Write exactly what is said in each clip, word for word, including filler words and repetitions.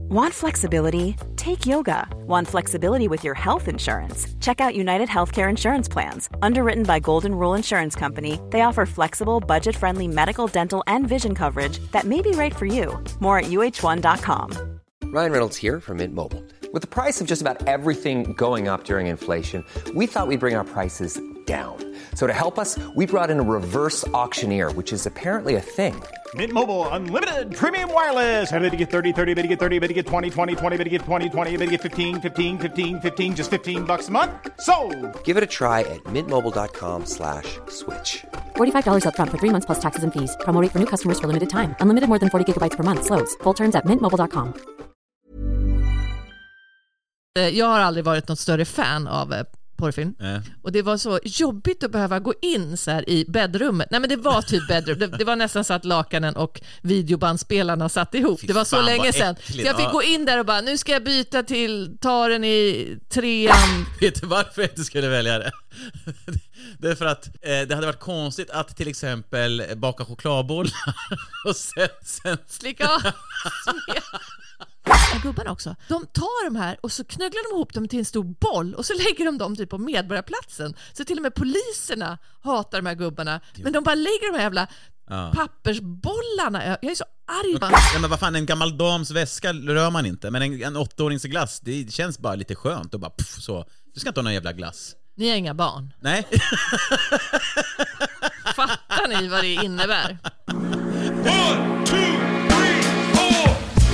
Want flexibility? Take yoga. Want flexibility with your health insurance? Check out United Healthcare Insurance Plans. Underwritten by Golden Rule Insurance Company, they offer flexible, budget-friendly medical, dental, and vision coverage that may be right for you. More at U H one dot com. Ryan Reynolds here from Mint Mobile. With the price of just about everything going up during inflation, we thought we'd bring our prices down. So to help us, we brought in a reverse auctioneer, which is apparently a thing. Mint Mobile Unlimited Premium Wireless. How to get thirty, thirty, how to get thirty, how to get twenty, twenty, twenty, how to get twenty, twenty, how to get fifteen, fifteen, fifteen, fifteen, just fifteen bucks a month? Sold! Give it a try at mintmobile.com slash switch. forty-five dollars up front for three months plus taxes and fees. Promo rate for new customers for limited time. Unlimited more than forty gigabytes per month. Slows full terms at mint mobile dot com. Jag har aldrig varit något större fan av porrfilm. Äh. Och det var så jobbigt att behöva gå in så här i bäddrummet. Nej, men det var typ bäddrum. Det, det var nästan så att lakanen och videobandspelarna satt ihop. Fy det var så länge sedan. Så jag fick ja. gå in där och bara, nu ska jag byta till ta den i trean. Vet du varför jag inte skulle välja det? Det är för att eh, det hade varit konstigt att till exempel baka chokladbollar och sen, sen... slicka av. Gubbarna också. De tar de här och så knögglar de ihop dem till en stor boll och så lägger de dem typ på Medborgarplatsen. Så till och med poliserna hatar de här gubbarna. Men de bara lägger de här jävla ja. pappersbollarna. Jag är så arg. Men, ja, men vad fan, en gammal dams väska rör man inte. Men en, en åttaårings glass, det känns bara lite skönt. Och bara puff, så. Du ska inte ha någon jävla glass. Ni har inga barn. Nej. Fattar ni vad det innebär? One, two, three, four.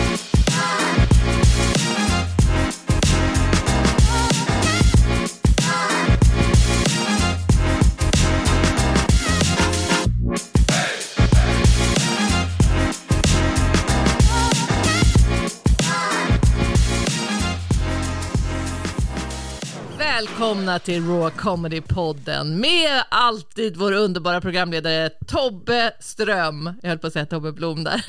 Välkomna till Raw Comedy-podden med alltid vår underbara programledare Tobbe Ström. Jag höll på att säga Tobbe Blom där.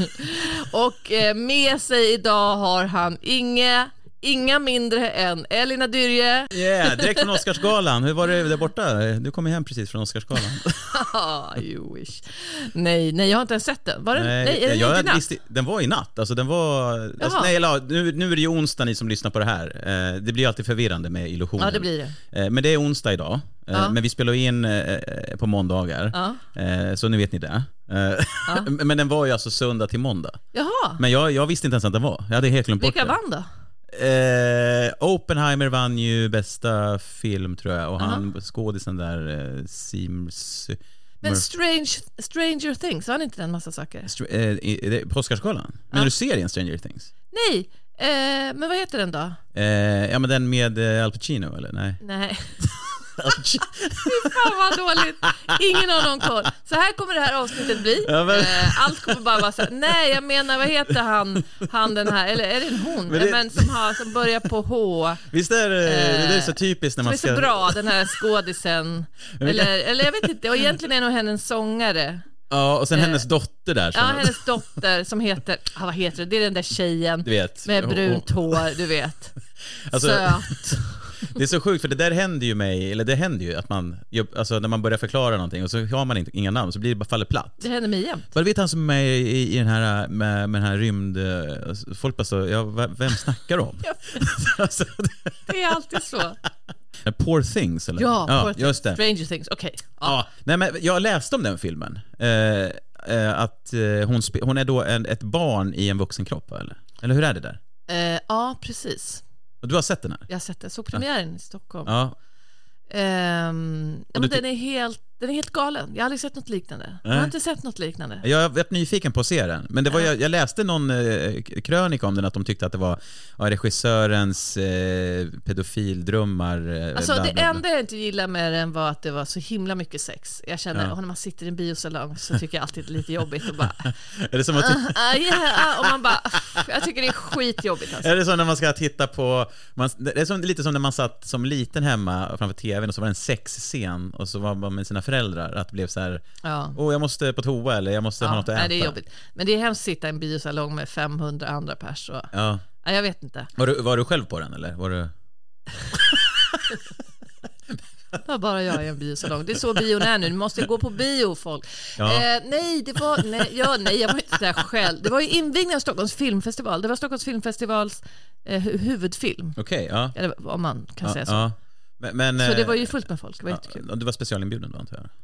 Och med sig idag har han Inge, inga mindre än Elina Dyrje. Yeah, direkt från Oscarsgalan. Hur var det där borta? Du kom ju hem precis från Oscarsgalan. You wish. Nej, nej, jag har inte ens sett den. Var den? Nej, nej är den jag inte visst, den var i natt. Alltså den var alltså, nej, nu, nu är det ju onsdag ni som lyssnar på det här. Eh, det blir alltid förvirrande med illusioner. Ja, det blir det. Eh, men det är onsdag idag. Eh, ja. Men vi spelar in eh, på måndagar. Ja. Eh, så nu vet ni det. Eh, ja. Men den var ju alltså söndag till måndag. Jaha. Men jag, jag visste inte ens att den var. Jag hade helt glömt bort det. Vilka vann då? Eh, Oppenheimer vann ju bästa film tror jag. Och uh-huh. han skådisen där eh, Seems... Men Strange, Stranger Things, var inte den massa saker? Str- eh, i, på Oscarsgalan? Men ja. Du serien Stranger Things? Nej, eh, men vad heter den då? Eh, ja men den med eh, Al Pacino eller? Nej. Nej. Fy fan vad dåligt. Ingen har någon koll. Så här kommer det här avsnittet bli. Ja, men... eh, Allt kommer bara vara så här, nej jag menar vad heter han han den här, eller är det en hon men, det... men som, har, som börjar på H. Visst är det, eh, det är så typiskt när man ska... Det är så bra den här skådisen. eller, eller jag vet inte, och egentligen är nog henne en sångare. Ja, och sen eh, hennes dotter där. Ja, hennes dotter som heter, ah, vad heter det? Det är den där tjejen du vet. Med brunt hår, du vet. Alltså, söt. Det är så sjukt för det där händer ju mig, eller det händer ju att man, alltså när man börjar förklara någonting och så har man inte, inga namn så blir det bara faller platt. Det händer mig jämt. Vad vet han som är med i, i den här med, med den här rymd, folk bara så, ja, vem snackar om? Alltså, det är alltid så. Poor Things eller? Ja, ja Poor just det. Stranger Things, okej. Okay. Ja. Ja, nej men jag läste om den filmen. Eh, eh, att eh, hon, spe- hon är då en, ett barn i en vuxen kropp eller? Eller hur är det där? Eh, ja, precis. Och du har sett den här? Jag har sett den, så premiären ja. i Stockholm. Ja. Ehm, ja, men den är helt den är helt galen. Jag har aldrig sett något liknande. Jag har inte sett något liknande. Jag har varit nyfiken på att se den. Men det var, jag, jag läste någon eh, krönika om den att de tyckte att det var ja, regissörens eh, pedofildrömmar. Eh, alltså bla, det bla, bla. enda jag inte gillar med den var att det var så himla mycket sex. Jag känner, ja. och när man sitter i en biosalong så tycker jag alltid det är lite jobbigt och bara är det som att uh, uh, yeah, och man bara jag tycker det är skitjobbigt alltså. Är det så när man ska titta på man, det är som, lite som när man satt som liten hemma framför tvn och så var det en sexscen och så var man med sina föräldrar att det blev så här ja. oh, jag måste på toa eller jag måste ja, ha något att äta. Nej, det är jobbigt. Men det är hemskt att sitta i en biosalong med femhundra andra pers och, ja. Nej, jag vet inte. Var du, var du själv på den eller? Var du... Det var bara jag i en biosalong. Det är så bion är nu. Nu måste jag gå på bio, folk. Ja. Eh, nej, det var nej, ja, nej, jag var inte där själv. Det var ju invigningen av Stockholms filmfestival. Det var Stockholms filmfestivals eh, huvudfilm. Okej, okay, ja. Eller vad man kan ja, säga så. Ja. Men, men, så det var ju fullt med folk. Det var ja, jättekul. Du var specialinbjuden då, antar jag.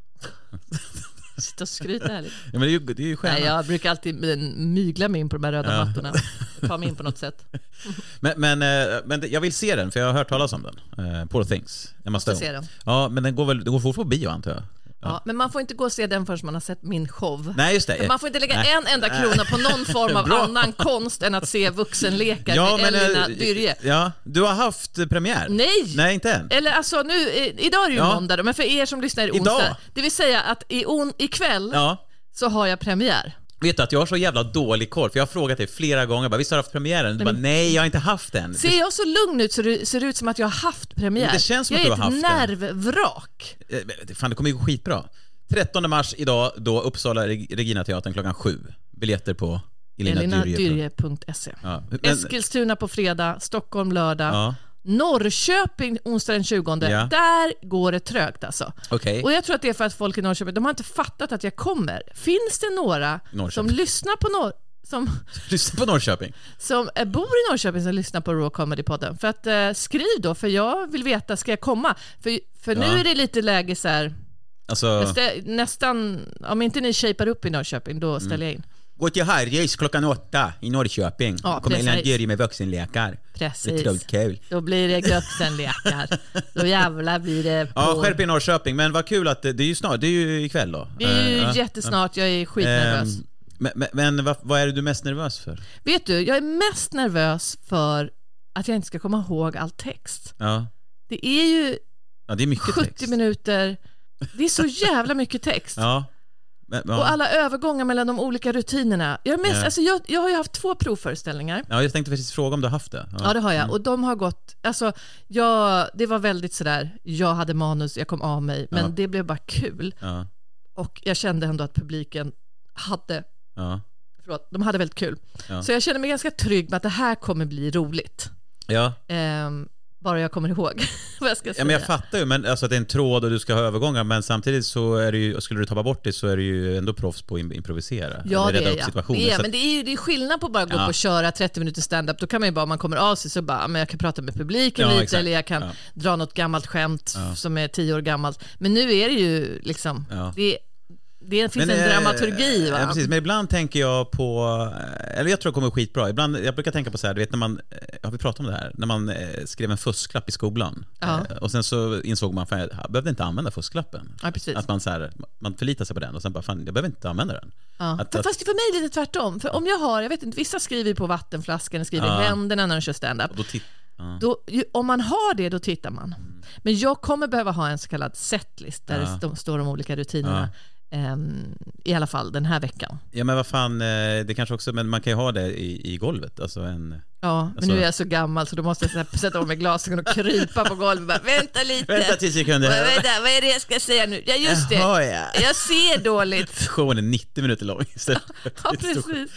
Sitta och skryta här lite. Ja, men det är ju, det är ju nej, jag brukar alltid mygla mig in på de här röda ja. mattorna. Ta mig in på något sätt. Men, men, men jag vill se den, för jag har hört talas om den. uh, Poor Things. Jag måste se den. Ja, men den går väl, den går fort på bio, antar jag. Ja. Ja, men man får inte gå och se den förrän man har sett min show. Nej, just det. Man får inte lägga Nej. en enda krona på någon form av annan konst än att se vuxenlekar ja, med men, Elina Dyrje. Ja, du har haft premiär. Nej. Nej, inte än. Eller alltså nu, idag är det ju ja. måndag, men för er som lyssnar är det onsdag. Idag. Det vill säga att i on, ikväll ja. så har jag premiär. Vet du att jag har så jävla dålig koll, för jag har frågat dig flera gånger, bara, visst har du haft premiären? Du bara, nej, jag har inte haft den. Ser jag så lugn ut så det ser ut som att jag har haft premiär? Det känns som jag att du har haft den. Jag är ett nervvrak. Fan, det kommer ju gå skitbra. trettonde mars idag, då Uppsala Regina Teatern klockan sju. Biljetter på elina dyrje punkt se. Ja. Eskilstuna på fredag, Stockholm lördag. Ja. Norrköping onsdag den tjugonde. Ja. Där går det trögt alltså. Okay. Och jag tror att det är för att folk i Norrköping, de har inte fattat att jag kommer. Finns det några som lyssnar på Norr som lyssnar på Norrköping som äh, bor i Norrköping som lyssnar på Raw Comedy-podden? För att äh, skriv då, för jag vill veta, ska jag komma? För, för ja. nu är det lite läge så här. Alltså... Stä, nästan, om inte ni shapar upp i Norrköping, då ställer mm. jag in. Gå till Harrys klockan åtta i Norrköping. Ja, kommer Elina Dyrje med vuxenlekar. Precis. Det är kul. Då blir det vuxenlekar. Då jävlar blir det på... Ja, skärp i Norrköping. Men vad kul att det, det är ju snart, det är ju ikväll då. Det är ju uh, jättesnart, jag är skitnervös. Um, men men, men vad, vad är det du är mest nervös för? Vet du, jag är mest nervös för att jag inte ska komma ihåg all text. Ja. Det är ju ja, det är mycket sjuttio text. minuter. Det är så jävla mycket text. Ja. Men, ja. Och alla övergångar mellan de olika rutinerna. Jag, är mest, ja. alltså jag, jag har ju haft två provföreställningar. Ja, jag tänkte faktiskt fråga om du har haft det. Ja, ja det har jag. Mm. Och de har gått... Alltså, jag, det var väldigt sådär... Jag hade manus, jag kom av mig. Men ja. det blev bara kul. Ja. Och jag kände ändå att publiken hade... Ja. Förlåt, de hade väldigt kul. Ja. Så jag kände mig ganska trygg med att det här kommer bli roligt. Ja. Ehm, bara jag kommer ihåg vad jag ska säga. Ja, men jag fattar ju, men alltså att det är en tråd och du ska ha övergångar, men samtidigt så är det ju, skulle du ta bort det så är det ju ändå proffs på att improvisera. Ja, det är, ja. det är så men det är ju det är skillnad på att bara gå ja. på och köra trettio minuter stand-up. Då kan man ju bara, om man kommer av sig så bara, men jag kan prata med publiken ja, lite exakt. Eller jag kan ja. dra något gammalt skämt ja. som är tio år gammalt. Men nu är det ju liksom, ja. det är Det finns men, en dramaturgi, va? Ja, precis. Men ibland tänker jag på, eller jag tror det kommer skitbra. Ibland, jag brukar tänka på så här, du vet när man, har vi pratat om det här? När man skrev en fusklapp i skolan. Ja. Och sen så insåg man, fan, jag behövde inte använda fusklappen. Ja, precis. Att man så här, man förlitar sig på den och sen bara, fan, jag behöver inte använda den. Ja. Att, för, fast för mig är det tvärtom. För om jag har, jag vet inte, vissa skriver på vattenflaskan, skriver ja. händerna när de kör stand-up. Då titt- ja. Då, ju, om man har det, då tittar man. Mm. Men jag kommer behöva ha en så kallad setlist där ja. det står de olika rutinerna. Ja. Um, i alla fall den här veckan. Ja, men vad fan, det kanske också, men man kan ju ha det i, i golvet, alltså en... Ja, men alltså... nu är jag så gammal så då måste jag så här, sätta om mig glasögon och krypa på golvet och bara, vänta lite. Vänta tio sekunder. Vänta, vad är det jag ska säga nu? Ja, just det. Jaha, ja. Jag ser dåligt. Showen är nittio minuter lång. Ja, precis. precis.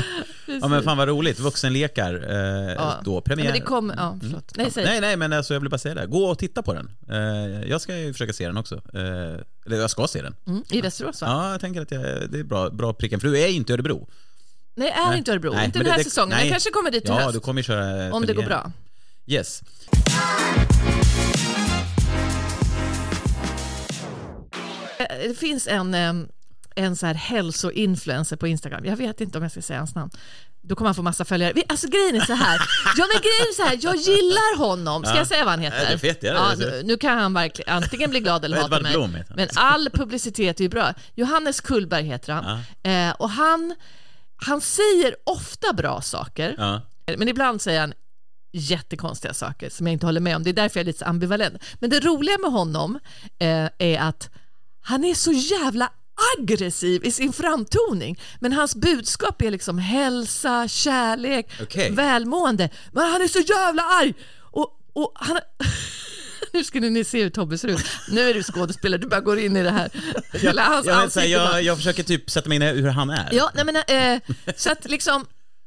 Ja, men fan vad roligt. Vuxenlekar eh, ja. då, premiär. Ja, men det kom, ja, förlåt. Nej, säg. nej, nej, men alltså, jag vill bara säga det. Gå och titta på den. Eh, jag ska ju försöka se den också. Eh, eller jag ska se den. Mm, i Västerås, va? Ja, jag tänker att jag, det är bra, bra pricken. För du är inte i Örebro. Nej, är nej. inte Örebro. Nej, inte den här det, säsongen. Nej. Jag kanske kommer dit till ja, höst. Du kommer köra om det går bra. Yes. Det finns en, en så här hälsoinfluencer på Instagram. Jag vet inte om jag ska säga hans namn. Då kommer han få massa följare. Alltså grejen är så här. Ja, men grejen är så här. Jag gillar honom. Ska ja. jag säga vad han heter? Ja, det vet jag, ja, nu, nu kan han verkligen antingen bli glad eller hata mig. Blom, men all publicitet är ju bra. Johannes Kullberg heter han. Ja. Eh, och han, han säger ofta bra saker. Ja. Men ibland säger han jättekonstiga saker som jag inte håller med om. Det är därför jag är lite så ambivalent. Men det roliga med honom eh, är att han är så jävla aggressiv i sin framtoning, men hans budskap är liksom hälsa, kärlek, okay. välmående. Men han är så jävla arg och, och han nu skulle ni se hur Tobbe ser ut. Nu är du skådespelare, du bara går in i det här. jag, jag, jag, jag, jag försöker typ sätta mig in i hur han är. Ja, nej men, eh, så att liksom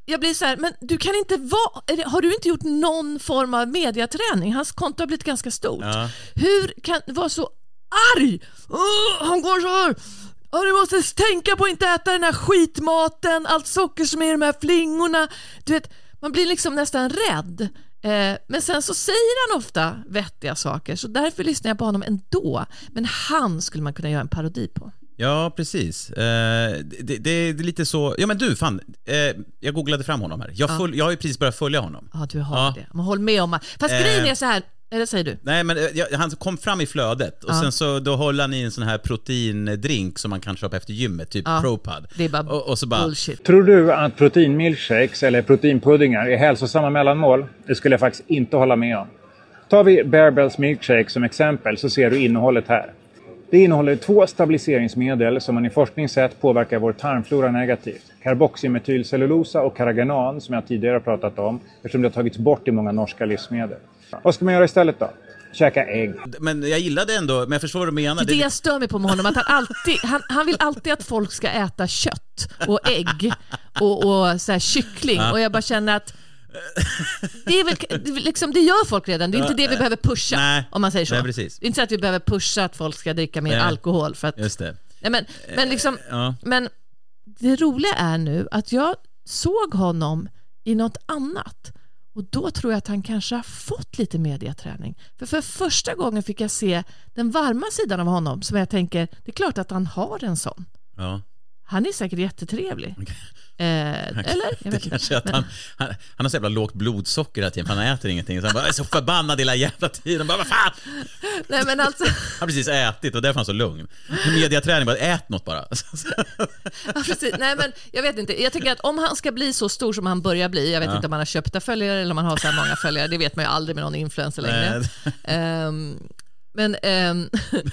jag blir så här, men du kan inte vara, har du inte gjort någon form av mediaträning? Hans konto har blivit ganska stort. Ja. Hur kan du vara så arg? Oh, han går så här. Oh, du måste tänka på att inte äta den här skitmaten, allt socker som är i de här flingorna. Du vet, man blir liksom nästan rädd. Eh, men sen så säger han ofta vettiga saker, så därför lyssnar jag på honom ändå. Men han skulle man kunna göra en parodi på. Ja, precis. Eh, det, det, det är lite så... Ja, men du, fan. Eh, jag googlade fram honom här. Jag, full, ja. jag har ju precis börjat följa honom. Ja, du har ja. det. Man håller med om... Fast eh, grejen är så här... Eller säger du? Nej, men jag, han kom fram i flödet. Och ja. sen så då håller han i en sån här proteindrink som man kan köpa efter gymmet. Typ ja. ProPud. Det är bara, och, och så bara bullshit. Tror du att proteinmilkshakes eller proteinpuddingar är hälsosamma mellanmål? Det skulle jag faktiskt inte hålla med om. Tar vi Barebells milkshake som exempel så ser du innehållet här. Det innehåller två stabiliseringsmedel som man i forskning sett påverkar vår tarmflora negativt. Karboxymetylcellulosa och carrageenan som jag tidigare har pratat om, eftersom det har tagits bort i många norska livsmedel. Vad ska man göra istället då? Käka ägg. Men jag gillade ändå, men jag förstår vad du menar. Det, det jag stör mig på med honom, att han alltid, han, han vill alltid att folk ska äta kött och ägg och, och så här kyckling. Ja. Och jag bara känner att det är väl, det, liksom, det gör folk redan. Det är inte det vi behöver pusha. Nej. Om man säger så. Nej, precis. Det är inte så att vi behöver pusha att folk ska dricka mer nej. alkohol för att, just det. Nej, men, men, liksom, ja. men det roliga är nu att jag såg honom i något annat. Och då tror jag att han kanske har fått lite mediaträning. För för första gången fick jag se den varma sidan av honom, som jag tänker, det är klart att han har en sån. Ja. Han är säkert jättetrevlig. Okay. Eh, eller? Jag vet det kanske att han, han, han har så jävla lågt blodsocker hela tiden, för han äter ingenting. Så han bara är så förbannad hela jävla tiden. Bara, vad fan? Nej, men alltså... Han har precis ätit och därför är han så lugn. Mediaträning, bara ät något bara. Ja, precis. Nej, men jag vet inte. Jag tycker att om han ska bli så stor som han börjar bli, jag vet ja. inte om han har köpta följare eller om han har så här många följare, det vet man ju aldrig med någon influencer längre. um, men um,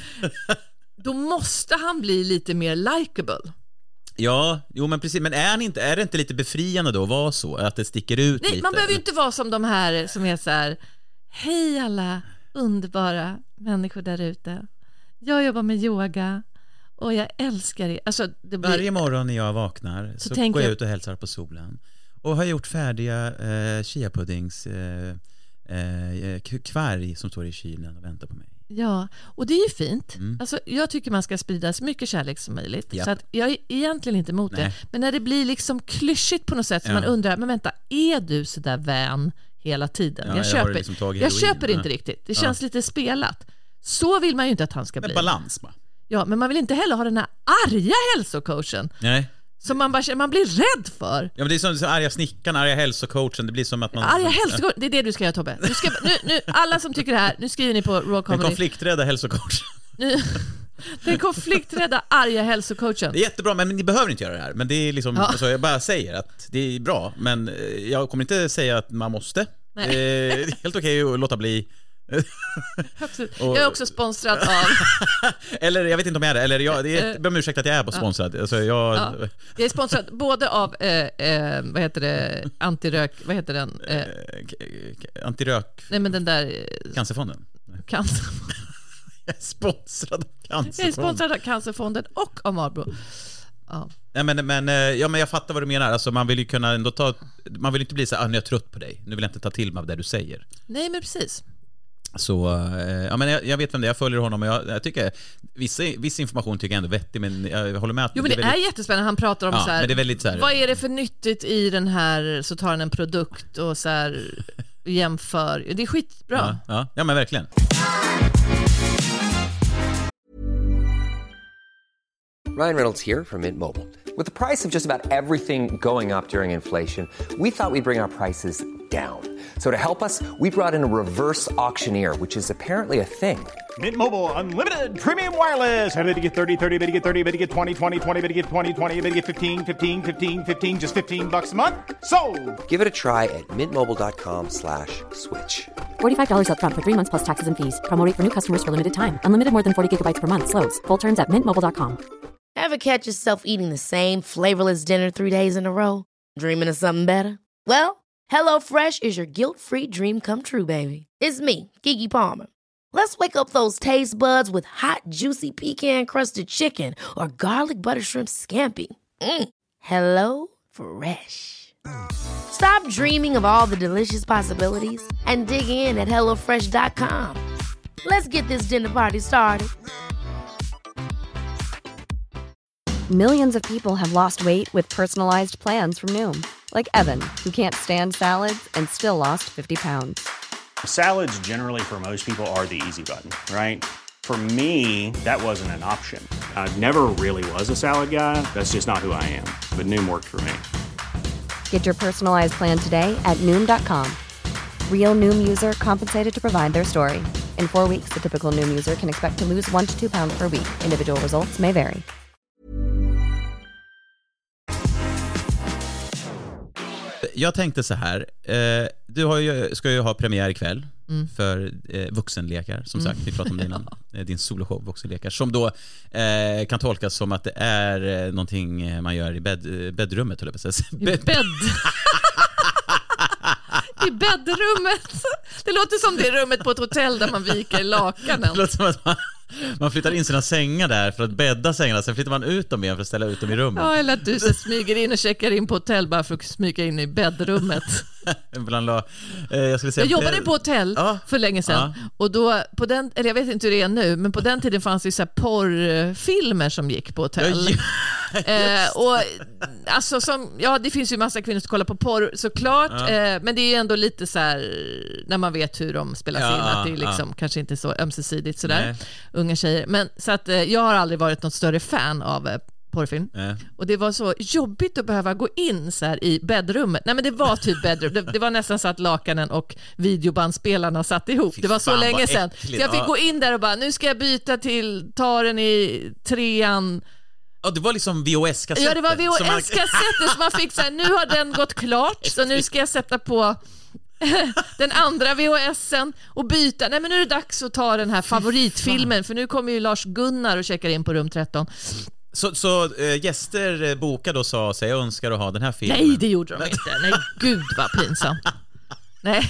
då måste han bli lite mer likeable. Ja, jo men precis, men är, han inte, är det inte lite befriande då att vara så, att det sticker ut Nej, lite? Man behöver ju inte vara som de här som är så här: hej alla underbara människor där ute. Jag jobbar med yoga och jag älskar det. Alltså, det blir... Varje morgon när jag vaknar så, så går jag ut och hälsar på solen och har gjort färdiga eh, chia-puddings eh, eh, kvarg som står i kylen och väntar på mig. Ja, och det är ju fint. Mm. Alltså, jag tycker man ska sprida så mycket kärlek som möjligt. Yep. Så att jag är egentligen inte emot Nej. det. Men när det blir liksom klyschigt på något sätt, så ja. man undrar, men vänta, är du så där vän hela tiden? Ja, jag köper, jag liksom jag köper inte riktigt. Det känns ja. lite spelat. Så vill man ju inte att han ska men bli. Balans bara. Ja, men man vill inte heller ha den här arga hälsocoachen. Nej. Som man, bara, man blir rädd för. Ja, men det är som, som arga snickaren, arga hälsocoachen. Det blir som att man... Arga hälsocoachen, det är det du ska göra, Tobbe. Du ska, nu, nu, alla som tycker det här, nu skriver ni på Raw Comedy. Den konflikträdda hälsocoachen. Nu, den konflikträdda arga hälsocoachen. Det är jättebra, men ni behöver inte göra det här. Men det är liksom, ja. alltså, jag bara säger att det är bra. Men jag kommer inte säga att man måste. Nej. Det är helt okej att låta bli. Jag är också sponsrad av eller jag vet inte om jag är det eller jag, det är, jag ber om ursäkt att jag är på sponsrad alltså jag... Ja. Jag är sponsrad både av eh, eh, vad heter det, antirök, vad heter den eh, antirök nej men den där Cancerfonden Cancer. Jag är sponsrad av Cancerfonden. Jag är sponsrad av Cancerfonden och av Marlboro. Ja. Nej, men, men, ja, men jag fattar vad du menar. Alltså, man vill ju kunna ändå ta, man vill inte bli så här, ah, nu är jag trött på dig. Nu vill jag inte ta till mig av det du säger. Nej, men precis. Så, ja, men jag, jag vet vem det är, jag följer honom och jag, jag tycker vissa, viss information tycker jag ändå vettig, men jag håller med att jo, men det, det är, väldigt, är jättespännande. Han pratar om ja, så här, men det är väldigt så här, vad är det för nyttigt i den här, så tar han en produkt och så här jämför. Det är skitbra. Ja, ja, ja men verkligen. Ryan Reynolds here from Mint Mobile. With the price of just about everything going up during inflation, we thought we'd bring our prices down. So to help us, we brought in a reverse auctioneer, which is apparently a thing. Mint Mobile Unlimited Premium Wireless. How to get thirty, thirty, how to get thirty, how to get twenty, twenty, twenty, how to get twenty, twenty, how to get fifteen, fifteen, fifteen, fifteen, just fifteen bucks a month? Sold! Give it a try at mintmobile.com slash switch. forty-five dollars up front for three months plus taxes and fees. Promo rate for new customers for limited time. Unlimited more than forty gigabytes per month. Slows full terms at mint mobile dot com. Ever catch yourself eating the same flavorless dinner three days in a row? Dreaming of something better? Well, HelloFresh is your guilt-free dream come true, baby. It's me, Keke Palmer. Let's wake up those taste buds with hot, juicy pecan-crusted chicken or garlic butter shrimp scampi. Mm. Hello Fresh. Stop dreaming of all the delicious possibilities and dig in at hello fresh dot com. Let's get this dinner party started. Millions of people have lost weight with personalized plans from Noom. Like Evan, who can't stand salads and still lost fifty pounds. Salads generally for most people are the easy button, right? For me, that wasn't an option. I never really was a salad guy. That's just not who I am. But Noom worked for me. Get your personalized plan today at Noom dot com. Real Noom user compensated to provide their story. In four weeks, the typical Noom user can expect to lose one to two pounds per week. Individual results may vary. Jag tänkte så här, eh, du har ju, ska ju ha premiär ikväll mm. för eh, vuxenlekar, som sagt, vi pratade om det innan, ja. din soloshow vuxenlekar, som då eh, kan tolkas som att det är eh, någonting man gör i bädd, bäddrummet, höll jag på att säga. I bädd. I bäddrummet. Det låter som det är rummet på ett hotell där man viker lakanen. Det låter som att man, man flyttar in sina sängar där för att bädda sängarna. Sen flyttar man ut dem igen för att ställa ut dem i rummet. Ja, eller att du så smyger in och checkar in på hotell bara för att smyga in i bäddrummet. Bland, eh, jag, skulle säga, jag jobbade på hotell ja. för länge sedan. Ja. Och då, på den, eller jag vet inte hur det är nu, men på den tiden fanns det ju så här porrfilmer som gick på hotell. Ja, ja. eh, och alltså som, ja, det finns ju massa kvinnor som kollar på porr såklart, ja. eh, men det är ju ändå lite så här när man vet hur de spelas ja, in, att det är liksom ja. kanske inte så ömsesidigt sådär. Nej. Unga tjejer. Men så att eh, jag har aldrig varit något större fan av eh, porrfilm. Äh. Och det var så jobbigt att behöva gå in så här i bäddrummet. Nej, men det var typ bäddrum. Det, det var nästan så att lakanen och videobandspelarna satt ihop. Fy det var så länge sedan. Så jag fick ja. gå in där och bara, nu ska jag byta till ta den i trean. Ja, det var liksom V H S-kassetter. Ja, det var V H S-kassetter som man fick så här, nu har den gått klart, så nu ska jag sätta på den andra V H S-en och byta. Nej, men nu är det dags att ta den här favoritfilmen, för nu kommer ju Lars Gunnar och checkar in på rum tretton. Så, så äh, gäster bokade och sa sig, jag önskar att ha den här filmen. Nej, det gjorde de inte. Nej, gud vad pinsamt. Nej.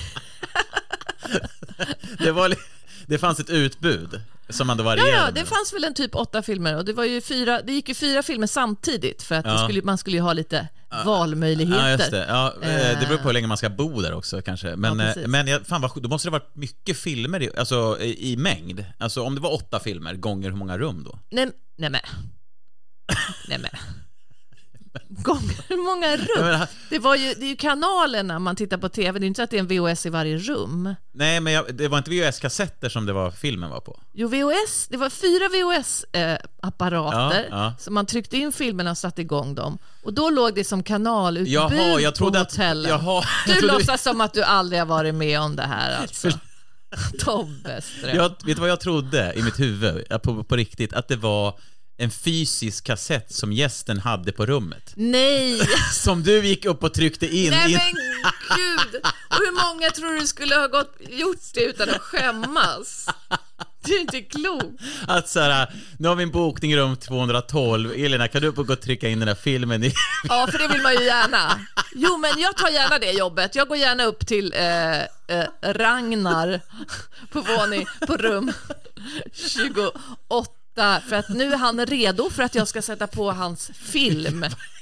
det, var, det fanns ett utbud som man då varierade. Ja, ja, det fanns väl en typ åtta filmer och det var ju fyra, det gick ju fyra filmer samtidigt för att ja. det skulle, man skulle ju ha lite ja. valmöjligheter. Ja, just det. Ja, det beror på hur länge man ska bo där också kanske. Men, ja, men fan vad, då måste det varit mycket filmer i, alltså, i, i mängd. Alltså om det var åtta filmer gånger hur många rum då? Nej, nej men. Nej men. Gånger hur många rum? Det var ju, det är ju kanalerna man tittar på tv. Det är inte så att det är en V H S i varje rum. Nej, men jag, det var inte V H S-kassetter som det var filmen var på. Jo, V H S. Det var fyra V H S-apparater ja, ja. som man tryckte in filmerna och satte igång dem. Och då låg det som kanalutbud jaha, jag trodde på hotellen. Att, jaha, du trodde... låtsas som att du aldrig har varit med om det här alltså. Tobbe Ström. Jag, vet du vad jag trodde i mitt huvud på, på riktigt? Att det var en fysisk kassett som gästen hade på rummet. Nej! Som du gick upp och tryckte in. Nej in. men gud! Och hur många tror du skulle ha gått, gjort det utan att skämmas? Det är inte klokt. Att så här, nu har vi en bokning i rum tvåhundratolv. Elina, kan du upp och gå och trycka in den här filmen i... Ja, för det vill man ju gärna. Jo, men jag tar gärna det jobbet. Jag går gärna upp till eh, eh, Ragnar på våning på rum tjugoåtta. För att nu är han redo för att jag ska sätta på hans film.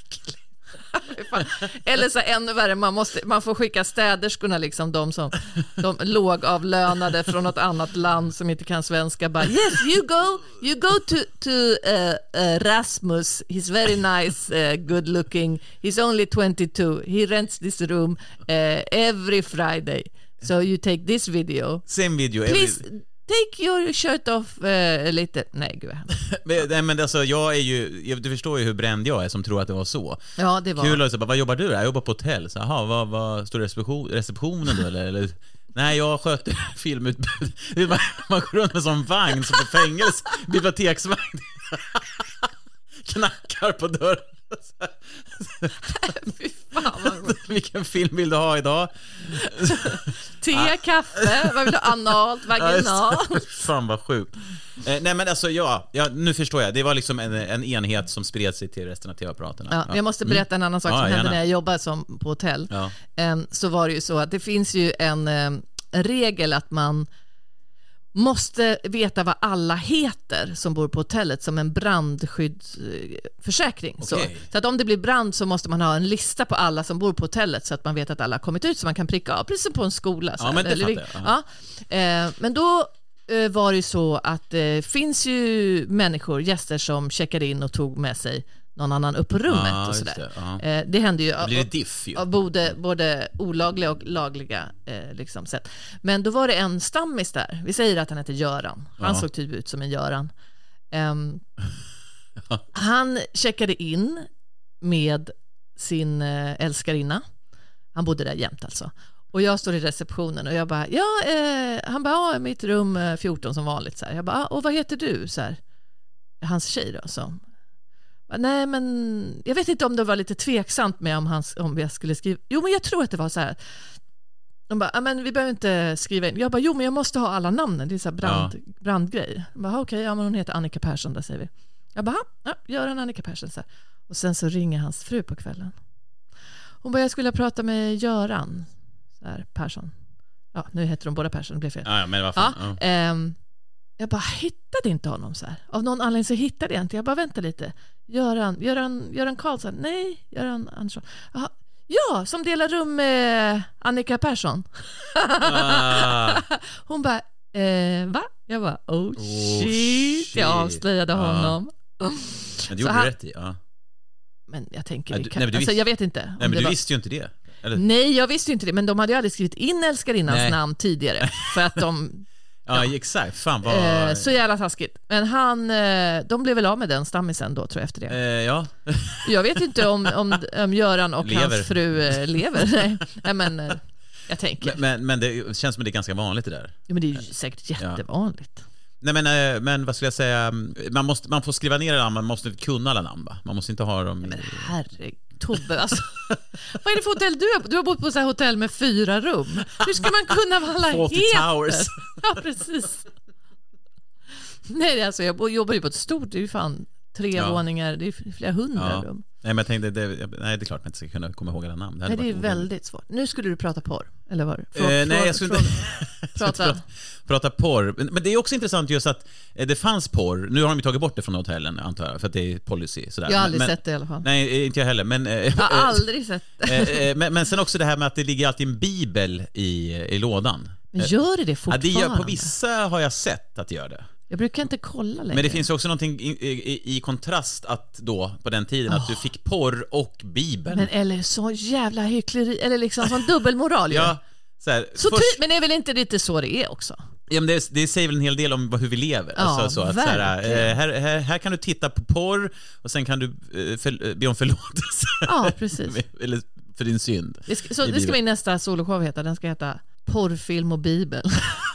Eller så ännu värre, man, måste, man får skicka städerskorna liksom, de som de lågavlönade från något annat land som inte kan svenska, bara yes, you go you go to, to uh, uh, Rasmus, he's very nice, uh, good looking, he's only twenty-two, he rents this room uh, every Friday, so you take this video, same video, please every... Take your shirt off uh, lite. Nej, gud. men, nej, men alltså, jag är ju, du förstår ju hur bränd jag är som tror att det var så. Ja, det var. Kul att säga, vad jobbar du där? Jag jobbar på hotell. Så, aha, vad, vad står reception, receptionen då? Eller, eller, nej, jag sköter filmutbud. Man, man går runt med sån vagn som på fängelse. Biblioteksvagn. Knackar på dörren. Fy fan. Vilken film vill du ha idag? Te, ah. kaffe, vad vill du ha? Analt, vaginalt. Fan vad sjukt. eh, Nej men alltså ja, ja, nu förstår jag. Det var liksom en, en enhet som spred sig till resten av tv-apparaterna. Ja, ja. Jag måste berätta en annan sak mm. som ja, hände när jag jobbade som på hotell. Ja. um, Så var det ju så att det finns ju en um, regel att man måste veta vad alla heter som bor på hotellet som en brandskyddsförsäkring. Okay. Så, så att om det blir brand så måste man ha en lista på alla som bor på hotellet så att man vet att alla har kommit ut så man kan pricka av, precis som på en skola. Så ja, men det eller, fattar jag. Ja. Eh, men då eh, var det så att det eh, finns ju människor, gäster som checkade in och tog med sig någon annan upp på rummet ah, och sådär. Det, ja. eh, det hände ju av, det diff, ju. av både, både olagliga och lagliga eh, liksom, sätt. Men då var det en stammis där. Vi säger att han heter Göran. Han ja. såg typ ut som en Göran. Um, ja. Han checkade in med sin eh, älskarinna. Han bodde där jämt alltså. Och jag står i receptionen och jag bara, ja, eh, han bara, ja, mitt rum eh, fjorton som vanligt. Så här. Jag bara, ah, och vad heter du? Så här. Hans tjej då, så. Nej, men jag vet inte om det var lite tveksamt med om, hans, om jag skulle skriva. Jo, men jag tror att det var så här. De bara, men vi behöver inte skriva in. Jag bara, jo, men jag måste ha alla namnen. Det är så här brand, ja. brandgrej. Jag bara, okej, okay, ja, men hon heter Annika Persson, där säger vi. Jag bara, ja, gör en Annika Persson så här. Och sen så ringer hans fru på kvällen. Hon bara, jag skulle prata med Göran så här, Persson. Ja, nu heter de båda Persson, det blev fel. Ja, men varför? Ja, ja. Ehm, jag bara hittade inte honom så här. Av någon anledning så hittade jag inte. Jag bara, vänta lite. Göran, Göran, Göran Karlsson. Nej, Göran Andersson. Aha. Ja, som delar rum med Annika Persson. Ah. Hon bara, eh, va? Jag bara, oh, oh shit. shit. Jag avslöjade ah. honom. Men du gjorde han, rätt i, ja. Men jag tänker, ja, du, kan, nej, men alltså, jag vet inte. Nej, men du var, visste ju inte det. Eller? Nej, jag visste ju inte det. Men de hade ju aldrig skrivit in älskarinnans nej. namn tidigare. För att de... Ja, ja, exakt. Fan vad... eh, så jävla taskigt. Men han, eh, de blev väl av med den stammisen då, tror jag, efter det. Eh, ja. Jag vet inte om, om, om Göran och lever. hans fru eh, lever. Nej, Nej men eh, jag tänker. Men, men, men det känns som det är ganska vanligt det där. Ja, men det är ju säkert jättevanligt. Ja. Nej, men, men vad skulle jag säga? Man, måste, man får skriva ner alla, man måste inte kunna alla namn, va? Man måste inte ha dem i... Men herregud. Tobbe, alltså. Vad är det för hotell du har? Du har bott på så här hotell med fyra rum. Hur ska man kunna vad alla heter? Towers. Ja, precis. Nej, alltså jag jobbar ju på ett stort, det är ju fan tre ja. våningar, det är flera hundra ja. rum. Nej, men jag tänkte, det, nej, det är klart man inte ska kunna komma ihåg alla namn. Det nej, det är väldigt svårt. Nu skulle du prata porr, eller vad? Frå, eh, nej, jag skulle inte prata. prata porr. Men det är också intressant just att det fanns porr. Nu har de ju tagit bort det från hotellen, antar jag, för att det är policy. Sådär. Jag har aldrig men, sett det i alla fall. Nej, inte jag heller. Men, jag har äh, aldrig sett det. Äh, men, men sen också det här med att det ligger alltid en bibel i, i lådan. Men gör det det fortfarande? Ja, det gör, på vissa har jag sett att göra det. Jag brukar inte kolla längre. Men det finns också någonting i, i, i kontrast att då på den tiden oh. att du fick porr och bibeln. Men eller så jävla hyckleri eller liksom sån dubbelmoral. Ja, så här, så först... ty- men det är väl inte lite så det är också? Ja, men det, det säger väl en hel del om hur vi lever. Ja, alltså, så att, så här, här, här, här kan du titta på porr och sen kan du för, be om förlåtelse. Ja, precis. Eller för din synd. Det ska, så det ska min nästa soloshow heta. Den ska heta Porrfilm och Bibel.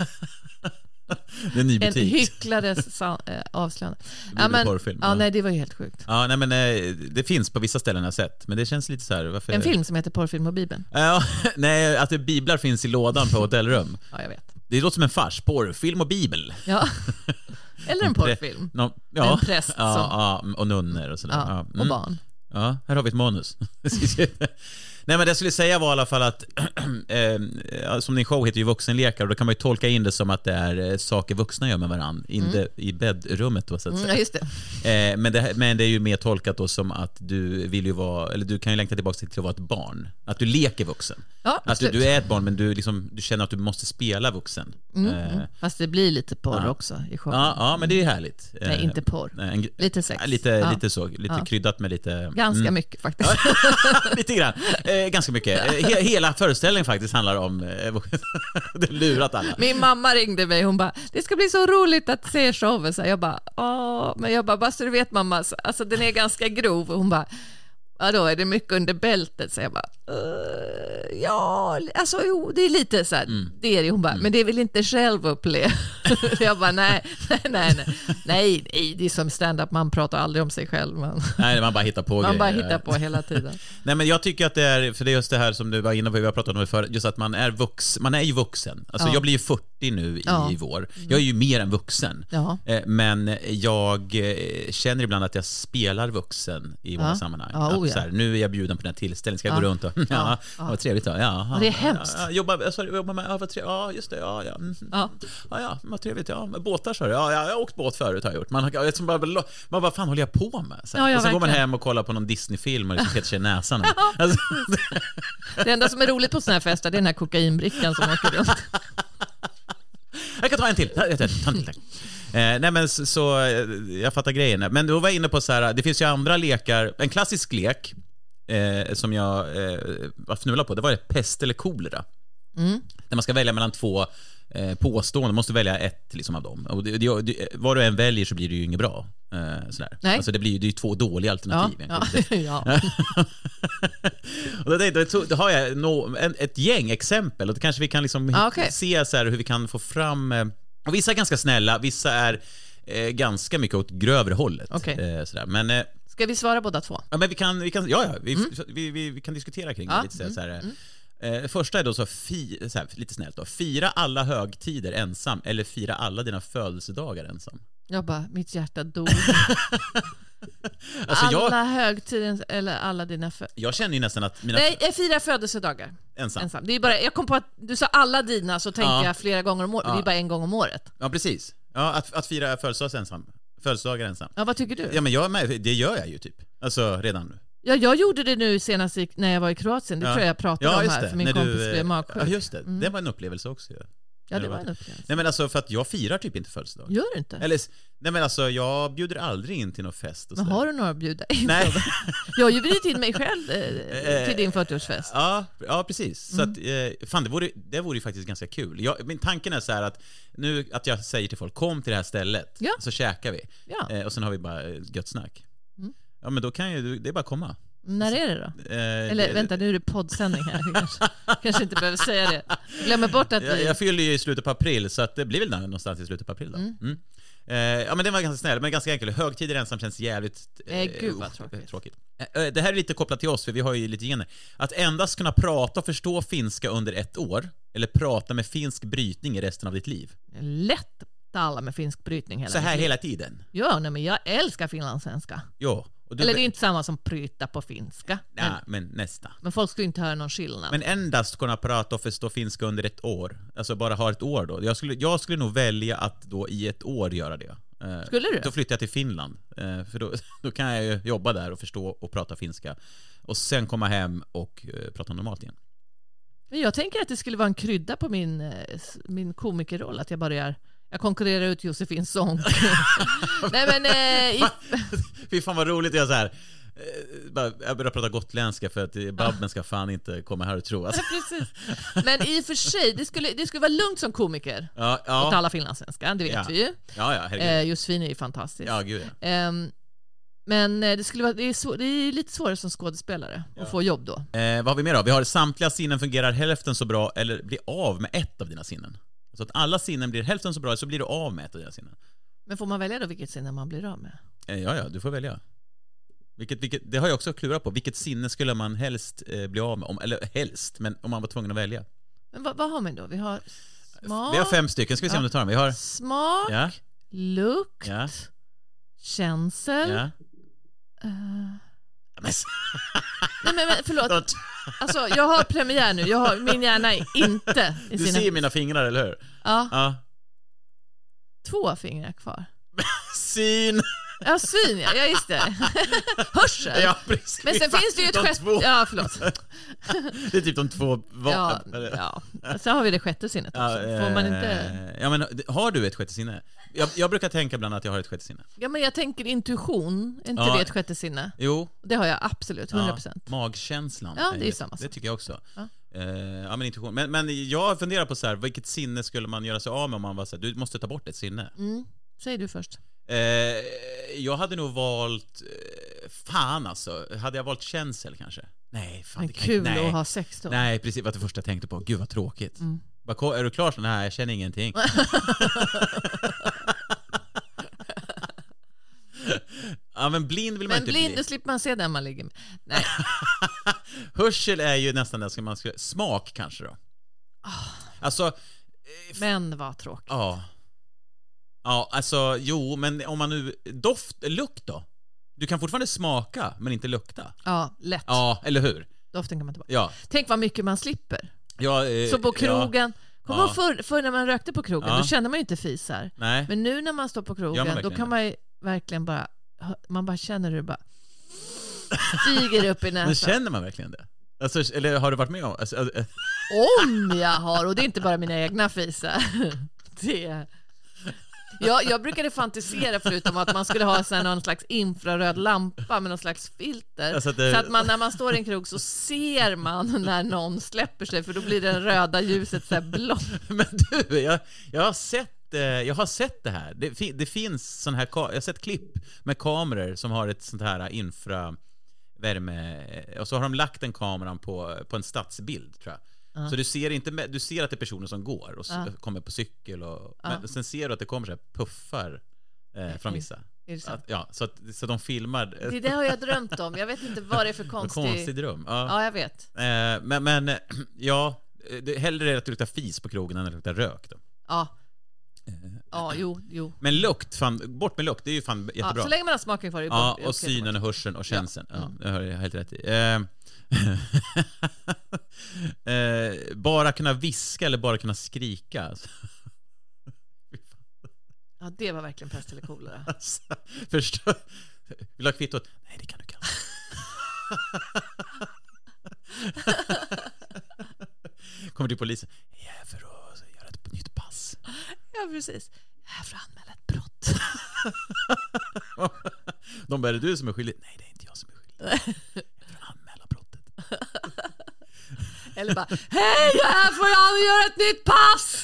Det är en ny butik. En hycklares äh, avslöjande. Ja, men, porrfilm, ja, ja, nej, det var ju helt sjukt. Ja, nej, men äh, det finns på vissa ställen jag har sett, men det känns lite så här, varför... En film som heter Porrfilm och Bibeln. Ja, nej, att det biblar finns i lådan på hotellrum. Ja, jag vet. Det låter som en fars, porrfilm och bibel. Ja. Eller en porrfilm. No, ja, en präst som... ja, ja, och nunnor och sådär. Ja, ja. Mm. och barn. Ja, här har vi ett manus. Nej, men det jag skulle säga var i alla fall att eh, som din show heter ju vuxenlekar, och då kan man ju tolka in det som att det är saker vuxna gör med varandra mm. det, i bäddrummet då, så att säga. Mm, ja, just det. Eh, men det. Men det är ju mer tolkat då som att du vill ju vara, eller du kan ju längta tillbaka till att vara ett barn. Att du leker vuxen. Ja, att du, du är ett barn, men du, liksom, du känner att du måste spela vuxen. Mm, eh, mm. Fast det blir lite porr ja. också i showen. Ja, ja, men det är ju härligt. Nej, eh, inte porr. Nej, en, lite sex. Lite, ja. lite så, lite ja. kryddat med lite... Ganska mm. mycket faktiskt. Lite grann. Eh, ganska mycket. He- hela föreställningen faktiskt handlar om eh, det lurat alla. Min mamma ringde mig, hon bara, det ska bli så roligt att se showen. Så jag bara, åh, men jag bara, bara så du vet mamma, alltså den är ganska grov. Och hon bara, ja då är det mycket under bältet. Så jag bara, uh, ja, alltså jo, det är lite så här, mm. det är det. Hon bara, mm. men det vill inte själv uppleva. Jag bara, nej, nej, nej, nej, nej, nej, det är som stand-up, man pratar aldrig om sig själv. Man, nej, man bara hittar på Man grejer. bara hittar på hela tiden. Nej, men jag tycker att det är, för det är just det här som du var inne på, vi har pratat om det förut, just att man är vux, man är ju vuxen. Alltså ja. jag blir ju fyrtio fyrtio nu i Ja. vår. Jag är ju mer än vuxen. Ja. Eh, Men jag eh, känner ibland att jag spelar vuxen i många Ja. sammanhang. Ja, Att oh ja. så här, nu är jag bjuden på den här tillställningen. Ska jag Ja. gå runt och... Ja, Ja. ja. Vad trevligt då. Ja, Ja, det är hemskt. Ja, jobba, jag sa, jobba med... Ja, vad trevligt. Ja, just det. Ja, ja. Mm. Ja. Ja, ja, vad trevligt. Ja, med båtar så. Ja, ja, jag har åkt båt förut har jag gjort. Man har jag, bara, man bara, fan håller jag på med? Så, Ja, ja, och så går man verkligen. hem och kollar på någon Disney-film och liksom petar sig i näsan. Alltså, Det enda som är roligt på såna här fester, det är den här kokainbrickan som åker runt. jag kan ta en till. Ta, ta, ta en till tack. Eh, nej men så, så jag fattar grejen. Men då var jag inne på så här, det finns ju andra lekar. En klassisk lek eh, som jag eh, var fnula på, det var det pest eller kolera. Mm. Där man ska välja mellan två eh, påståenden, man måste välja ett liksom, av dem. Och det, det, det, vad du än väljer så blir det ju inget bra. Eh, sådär. Nej. Alltså det blir ju det är ju två dåliga alternativ. Ja, egentligen. ja. ja. Och då, då, då, då har jag no, en, ett gäng exempel och då kanske vi kan liksom Ah, okay. se så här hur vi kan få fram eh, och vissa är ganska snälla, vissa är eh, ganska mycket åt grövre hållet. Okay. Eh, sådär. Men, eh, Ska vi svara båda två? ja, men vi kan, vi kan, ja, ja, vi, Mm. vi, vi, vi kan diskutera kring Ja, det lite så här, så här, eh, första är då så, fi, så här lite snällt då, fira alla högtider ensam eller fira alla dina födelsedagar ensam. Jag bara, mitt hjärta dog. Alltså, alla jag, högtiden eller alla dina fö- jag känner ju nästan att mina Nej, jag firar födelsedagar. ensam. Ensam. Det är bara, jag kom på att du sa alla dina, så tänker Ja. jag flera gånger om året. Ja. Det är bara en gång om året. Ja, precis. Ja, att, att fira födelsedagar ensam. Födelsedagar ensam. Ja, vad tycker du? Ja, men jag är med, det gör jag ju typ. Alltså redan nu. Ja, jag gjorde det nu senast i, när jag var i Kroatien. Det Ja. tror jag jag pratade Ja, om just här, det. för min När kompis du, blev magsjuk. Ja, just det. Mm. Det var en upplevelse också. Ja, Ja, det var en upplevelse. Nej, men alltså för att jag firar typ inte födelsedag. Gör du inte? Eller, nej men alltså jag bjuder aldrig in till någon fest och Men sådär. har du några att bjuda in? Nej. Jag har ju bjudit in mig själv eh, till din fyrtioårsfest. Ja, ja precis. Mm. Så att, eh, fan, det vore, det vore ju faktiskt ganska kul. Jag, min tanken är så här att nu att jag säger till folk, kom till det här stället, Ja. så käkar vi. Ja. Eh, och sen har vi bara eh, gött snack. Mm. Ja, men då kan ju, det är bara att komma. När är det då? Eh, Eller det, vänta, nu är det poddsändning här. Vi kanske, kanske inte behöver säga det. Jag glömmer bort att jag, vi... jag fyller ju i slutet på april, så att det blir väl där någonstans i slutet på april då. Mm. Mm. Eh, ja, men det var ganska snäll, men ganska enkelt. Högtider ensam känns jävligt Eh, gud, vad tråkigt. tråkigt. Eh, det här är lite kopplat till oss, för vi har ju lite gener. Att endast kunna prata och förstå finska under ett år, eller prata med finsk brytning i resten av ditt liv. Lätt tala med finsk brytning hela Så här mitt liv. hela tiden. Ja, nej, men jag älskar finlandssvenska. Jo. Och du, Eller det är inte samma som pryta på finska. Ja, Men, men nästa. men folk skulle inte höra någon skillnad. Men endast kunna prata och förstå finska under ett år. Alltså bara ha ett år då. Jag skulle, jag skulle nog välja att då i ett år göra det. Eh, Skulle du? Då flyttar jag till Finland. Eh, för då, då kan jag ju jobba där och förstå och prata finska. Och sen komma hem och eh, prata normalt igen. Men jag tänker att det skulle vara en krydda på min, eh, s- min komikerroll. Att jag börjar... Jag konkurrerar ut Josefins sång. Nej, men... Eh, i, Fy fan vad roligt jag så här. eh, bara- Jag börjar prata gotländska för att eh, Babben ska fan inte komma här och tro. Alltså. precis. Men i och för sig, det skulle, det skulle vara lugnt som komiker. Ja, Och ja. tala finlandssvenska, det vet Ja. vi ju. Ja, ja, herregud. Eh, Josefin är ju fantastisk. Ja, gud ja. Ehm, men eh, det, skulle vara, det, är svår, det är lite svårare som skådespelare att få jobb då. Eh, vad har vi mer då? Vi har samtliga sinnen fungerar hälften så bra eller blir av med ett av dina sinnen. Så att alla sinnen blir hälften så bra så blir du av med ett av dina sinnen. Men får man välja då vilket sinne man blir av med? Eh, ja, ja, du får välja. Vilket, vilket, det har jag också klurat på. Vilket sinne skulle man helst eh, bli av med? Om, eller helst, men om man var tvungen att välja. Men vad, vad har man då? Vi har smak, Vi har fem stycken, ska vi se om du tar dem. Vi har... smak Ja, lukt, ja, känsel. ja. eh, Men, nej men, men förlåt. Alltså, jag har premiär nu. Jag har, min hjärna är inte i du sina... ser mina fingrar, eller hur? Ja, Ja. två fingrar kvar. Syn! Ja, syn, ja, ja just det. Hörsel. Ja, precis. Men sen finns det ju ett De sjätte... två. Ja, förlåt. Det är typ de två va- Ja, eller- ja. Sen har vi det sjätte sinnet också. Får man inte... eh, Ja, men har du ett sjätte sinne? Jag, jag brukar tänka ibland att jag har ett sjätte sinne. Ja, men jag tänker intuition. Är inte Ja. det ett sjätte sinne? Jo. Det har jag absolut, hundra Ja, procent. magkänslan. Ja, det är Eh, samma Det sak. tycker jag också. Ja. Eh, ja, men intuition. Men, men jag funderar på så här, vilket sinne skulle man göra sig av med om man var så här, du måste ta bort ett sinne. Mm. Säg du först. Eh, jag hade nog valt, eh, fan alltså, hade jag valt känsel kanske? Nej, fan Men det kan kul nej. att ha sex då. Nej, precis, det var det första jag tänkte på. Gud vad tråkigt. Mm. Bara, ko- är du klar så? Nej, jag känner ingenting. Ja, men blind vill man Men inte blind, bli. då slipper man se den man ligger med. Nej. Hörsel är ju nästan det som man skulle... Smak kanske då. Ah. Alltså, Men vad tråkigt. Ja. Ja, alltså jo, men om man nu doft, lukt då. Du kan fortfarande smaka men inte lukta. Ja, lätt. Ja, eller hur? Doften kan man ta bort. Ja. Tänk vad mycket man slipper. Ja, eh, så på krogen. Ja. Kommer ja. förr, förr när man rökte på krogen, ja. då kände man ju inte fisar. Nej. Men nu när man står på krogen, då kan man ju verkligen bara, man bara känner hur det bara stiger upp i näsan. Men känner man verkligen det? Alltså, eller har du varit med om? Alltså, äh. Om jag har, och det är inte bara mina egna fisar. Det jag, jag brukade fantisera förutom att man skulle ha så här, någon slags infraröd lampa med någon slags filter. Alltså det... Så att man, när man står i en krog så ser man när någon släpper sig, för då blir det röda ljuset så här blått. Men du, jag, jag har sett jag har sett det här. Det, det finns sån här, jag har sett klipp med kameror som har ett sånt här infravärme, och så har de lagt den kameran på, på en stadsbild, tror jag. Uh. Så du ser inte med, du ser att det är personer som går och uh. kommer på cykel och uh. men sen ser du att det kommer så här puffar eh, från vissa. Är det så? Att, ja, så att så de filmar. Det, det har jag drömt om. Jag vet inte vad det är för konstig, konstig dröm. Ja. Ja, jag vet. Eh, men men ja, det, hellre är att det luktar fis på krogen än att det luktar rök då. Ja. Ja, jo, jo. Men lukt, fan, bort med lukt, det är ju fan jättebra. Ja, så länge man har smaken kvar. Ja, och synen och hörseln och känslan. Ja, mm. ja, det har jag helt rätt i. Eh, eh, bara kunna viska eller bara kunna skrika. Alltså. Ja, det var verkligen pest eller kolera. Alltså, förstå. Vill du ha kvittot? Nej, det kan du kan. Kommer till polisen. Jag är för att göra ett nytt pass. Ja, precis. Jag är för att anmäla ett brott. De bara, är det du som är skyldig? Nej, det är inte jag som är skyldig. Jag är för att anmäla brottet. Eller bara, hej, jag är här för att göra ett nytt pass.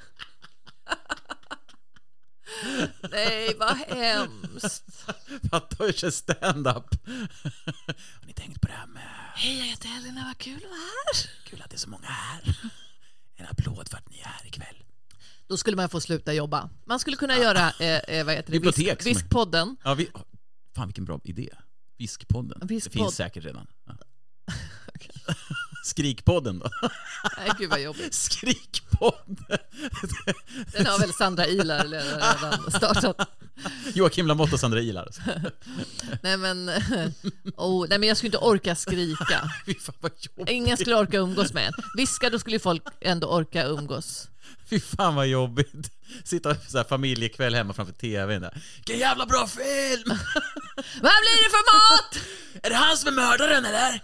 Nej, vad hemskt. Fatta hur känns stand-up. Har ni tänkt på det här med... Hej, jag heter Elina, vad kul att vara här. Kul att det är så många här. En applåd för att ni är här ikväll. Då skulle man få sluta jobba. Man skulle kunna ja. göra eh, vad heter det? Visk, Viskpodden. Ja, vi, fan vilken bra idé. Viskpodden. Viskpodd. Det finns säkert redan. Ja. Okay. Skrikpodden då. Nej, gud vad jobbigt. Skrikpodden. Den har väl Sandra Ilar redan startat. Joakim Lamotte och Sandra Ilar. Nej men oh, nej men jag skulle inte orka skrika. Fan vad jobbigt. Ingen skulle orka umgås med en. Viska, då skulle folk ändå orka umgås. Fy fan vad jobbigt. Sitta så här familjekväll hemma framför tvn där. Vilken jävla bra film. Vad blir det för mat? Är det han som är mördaren eller?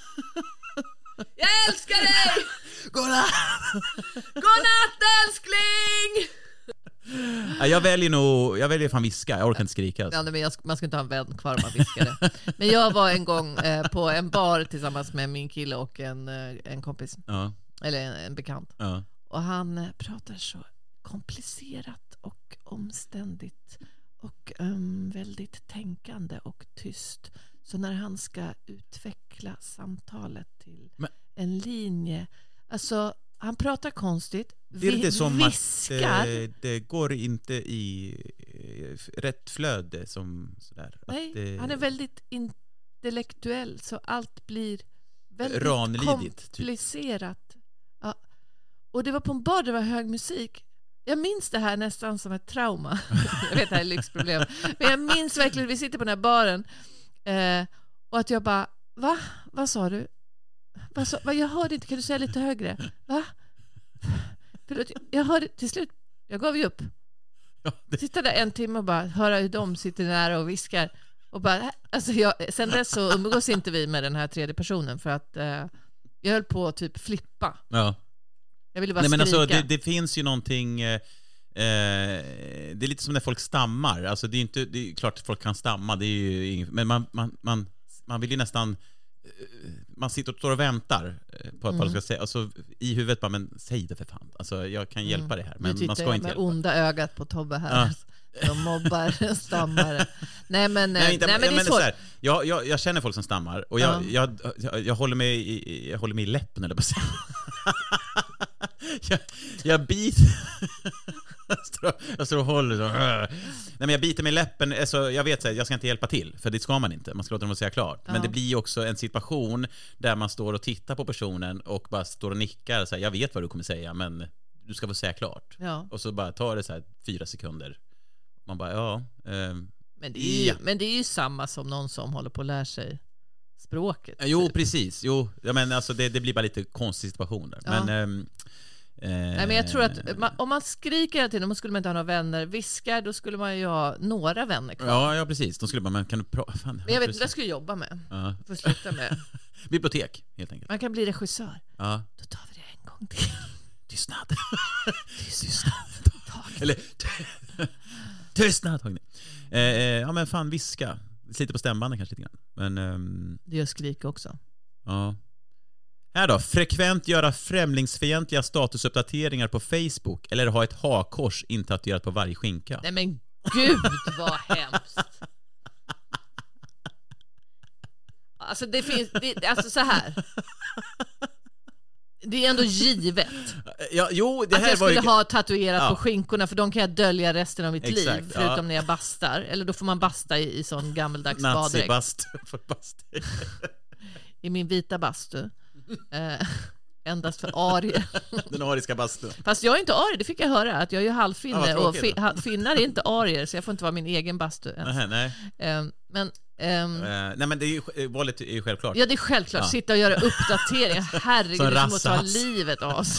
Jag älskar dig. Godnatt. Godnatt älskling. Ja, jag väljer nog, jag väljer fan viska. Jag orkar inte skrika. Ja, men jag, man ska inte ha en vän kvar om man viskar det. Men jag var en gång eh, på en bar tillsammans med min kille och en, eh, en kompis. Ja. Eller en, en bekant. Ja. Och han eh, pratar så komplicerat och omständigt och um, väldigt tänkande och tyst. Så när han ska utveckla samtalet till men, en linje, alltså han pratar konstigt, det är vi, lite som viskar. Att det, det går inte i rätt flöde som sådär. Nej, att det, han är väldigt intellektuell så allt blir väldigt ranlidigt, komplicerat. Typ. Ja. Och det var på en bar, det var hög musik. Jag minns det här nästan som ett trauma. Jag vet, det här är lyxproblem. Men jag minns verkligen, vi sitter på den här baren eh, och att jag bara, va? Vad sa du? Vad sa, va? Jag hörde inte, kan du säga lite högre? Va? Förlåt, jag hörde till slut, jag gav ju upp. Ja, det... Sitta där en timme och bara höra hur de sitter nära och viskar. Och bara, alltså jag, sen dess så umgås inte vi med den här tredje personen för att eh, jag höll på att typ flippa. Ja. Jag ville bara Nej, men skrika. alltså, det, det finns ju någonting eh, det är lite som när folk stammar. Alltså det är inte, det är klart att folk kan stamma, det är ju inget, men man, man, man, man vill ju nästan man sitter och står och väntar på att mm. ska säga, alltså i huvudet bara, men säg det för fan. Alltså jag kan hjälpa mm. det här, men man ska inte med hjälpa. Onda ögat på Tobbe här. Ja. De mobbar stammare. Nej men nej, inte, nej, men det är men svårt. Så här, jag, jag, jag känner folk som stammar och jag, ja. jag, jag, jag håller mig i, jag håller mig i läppen eller bara säga. jag, jag biter jag, står, jag står och håller så. Nej, men jag biter mig i läppen, alltså, jag vet att jag ska inte hjälpa till, för det ska man inte, man ska låta dem säga klart. Ja. Men det blir också en situation där man står och tittar på personen och bara står och nickar så här, jag vet vad du kommer säga, men du ska få säga klart. Ja. Och så bara tar det så här fyra sekunder. Man bara, ja. Eh, men, det är ju, ja. men det är ju samma som någon som håller på att lära sig språket. Jo, typ. precis. Jo, ja, men alltså det, det blir bara lite konstig situation där. Ja. Men, ehm, eh, Nej, men jag tror att man, om man skriker hela tiden, då skulle man inte ha några vänner. Viskar, då skulle man ju ha några vänner kvar. Ja, ja precis. De skulle bara, men kan du prata? Fan, men jag vet inte vad jag skulle jobba med. Ja. Får sluta med. Bibliotek, helt enkelt. Man kan bli regissör. Ja. Då tar vi det en gång till. Tystnad. Tystnad. Eller tystnad. Eh, eh, ja, men fan, viska. Lite på stämbanden kanske lite grann. Men, ehm, det gör skrik också. Ja. Här då, frekvent göra främlingsfientliga statusuppdateringar på Facebook eller ha ett hakors intatuerat på varje skinka. Nej men gud vad hemskt. Alltså det finns det, alltså så här. Det är ändå givet. Ja, jo, det här att jag var skulle ju... ha tatuerat ja. på skinkorna, för de kan jag dölja resten av mitt Exakt, liv förutom ja. när jag bastar. Eller då får man basta i, i sån gammeldags baddräkt. Nazi-bast. I min vita bastu. Eh, endast för arier. Den ariska bastun. Fast jag är inte arier, det fick jag höra. Att jag är ju halvfinne ja, och fi, ha, finnar är inte arier, så jag får inte vara min egen bastu ens. Nej, nej. Eh, men... Um, uh, nej men det är ju, valet är ju självklart. Ja, det är självklart. Ja. Sitta och göra uppdateringar. Herregud, det är som att ta livet av oss.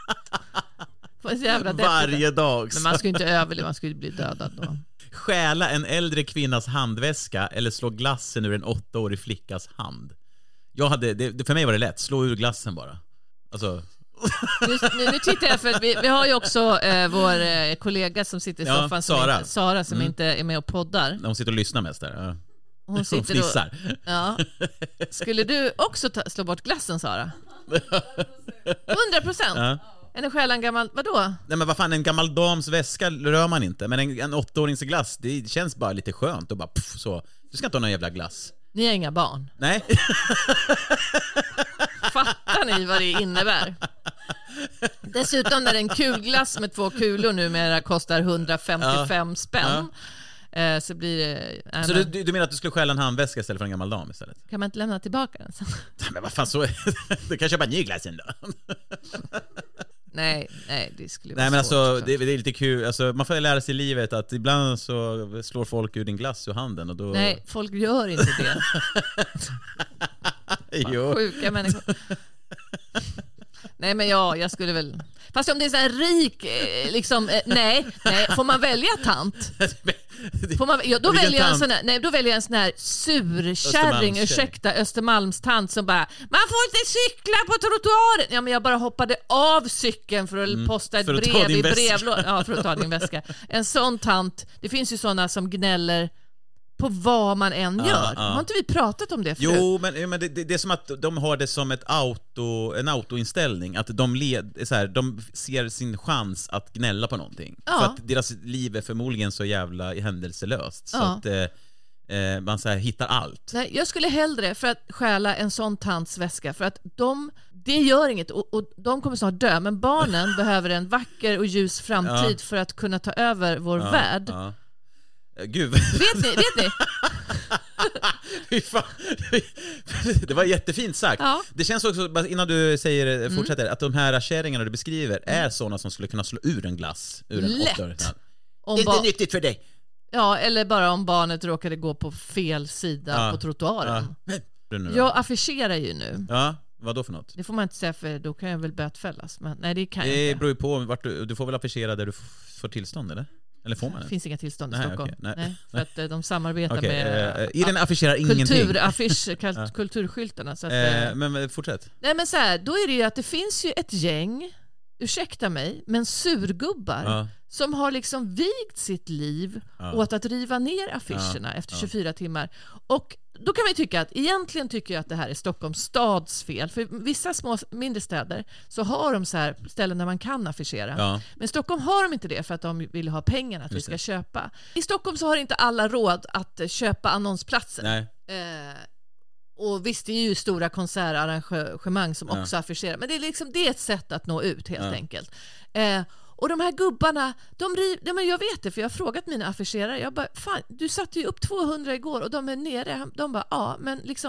Varje dag. Men man ska ju inte överleva, man ska ju bli dödad då. Stjäla en äldre kvinnas handväska eller slå glassen ur en åttaårig flickas hand. Jag hade, det, för mig var det lätt. Slå ur glassen bara. Alltså... nu, nu, nu tittar jag, för vi, vi har ju också eh, vår eh, kollega som sitter i ja, soffan, Sara. Som, inte, Sara som mm. inte är med och poddar. Hon sitter och lyssnar mest där. Ja. Hon sitter Hon fnissar. Då, ja. Skulle du också ta, slå bort glassen, Sara? hundra procent. Ja. En stjäla en gammal, vadå? Nej men vad fan, en gammal dams väska rör man inte. Men en, en åttaårings glass, det känns bara lite skönt. Och bara puff, så. Du ska inte ha någon jävla glass. Ni har inga barn. Nej. Fattar ni vad det innebär? Dessutom när en kulglass med två kulor numera kostar hundrafemtiofem ja. spänn. Ja. Så blir det... Äh, så du, du menar att du skulle stjäla en handväska istället för en gammal dam istället? Kan man inte lämna tillbaka den sen? Men vad fan, så... du kan köpa en ny glass ändå. Nej, nej, det skulle vara Nej, men svårt, alltså, det, det är lite kul. Alltså, man får lära sig i livet att ibland så slår folk ur din glass ur handen och då... Nej, folk gör inte det. Jo. Sjuka människor. Nej, men ja, jag skulle väl... Fast om det är så här rik, liksom, nej, nej, får man välja tant? Får man, ja, då, väljer jag en sån här, nej, då väljer jag en sån här surkärring, ursäkta, Östermalmstant som bara, man får inte cykla på trottoaren. Ja, men jag bara hoppade av cykeln för att mm, posta ett för brev i brevlådan. Ja, för att ta din väska. En sån tant, det finns ju såna som gnäller på vad man än gör. Ja, ja. Har inte vi pratat om det förut? Jo, men, men det, det, det är som att de har det som ett auto, en autoinställning. Att de, led, så här, de ser sin chans att gnälla på någonting. Ja. För att deras liv är förmodligen så jävla händelselöst. Så ja. att eh, man så här, hittar allt. Nej, jag skulle hellre för att stjäla en sån tants väska. För att de, det gör inget. Och, och de kommer snart dö. Men barnen behöver en vacker och ljus framtid ja. för att kunna ta över vår ja, värld. Ja. Gud. Vet ni, vet ni? Det var jättefint sagt. Ja. Det känns också, innan du säger fortsätter, mm. att de här kärringarna du beskriver är mm. sådana som skulle kunna slå ur en glass ur en lätt. åttaårig. Om det är ba- inte nyttigt för dig. Ja, eller bara om barnet råkade gå på fel sida ja. på trottoaren. Ja. Jag affischerar ju nu. Ja, vad då för något? Det får man inte säga, för då kan jag väl bötfällas. Men nej, det kan det jag inte. Det beror ju på vart du, du får väl affischera där du får tillstånd, eller? Eller får man det? Det finns inga tillstånd i nej, Stockholm. Okay, nej. Nej, för att de samarbetar okay, med uh, Irene affischerar ingenting. Kulturaffisch, kulturskyltarna. Så att, uh, men fortsätt. Nej, men så här, då är det ju att det finns ju ett gäng, ursäkta mig, men surgubbar uh. som har liksom vigt sitt liv uh. åt att riva ner affischerna uh. efter tjugofyra uh. timmar. Och då kan man ju tycka att egentligen tycker jag att det här är Stockholms stads fel. För vissa små mindre städer så har de så här ställen där man kan affischera. Ja. Men Stockholm har de inte det för att de vill ha pengarna att Just vi ska det. köpa. I Stockholm så har inte alla råd att köpa annonsplatser. Nej. Eh, och visst, det är ju stora konsertarrangemang som ja. också affischerar. Men det är, liksom, det är ett sätt att nå ut helt ja. enkelt. Eh, Och de här gubbarna, de riv, ja, men jag vet det för jag har frågat mina affischerare. Jag bara, fan, du satte ju upp tvåhundra igår och de är nere. De bara, ja, men liksom